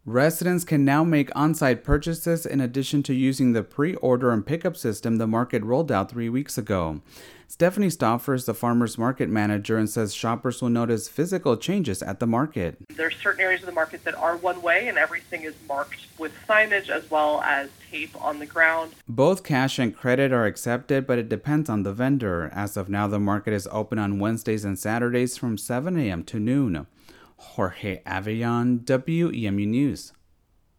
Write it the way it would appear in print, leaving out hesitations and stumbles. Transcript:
Residents can now make on-site purchases in addition to using the pre-order and pickup system the market rolled out 3 weeks ago. Stephanie Stauffer is the farmers market manager and says shoppers will notice physical changes at the market. There's certain areas of the market that are one way and everything is marked with signage as well as tape on the ground. Both cash and credit are accepted, but it depends on the vendor. As of now, the market is open on Wednesdays and Saturdays from 7 a.m. to noon. Jorge Avellon, WEMU News.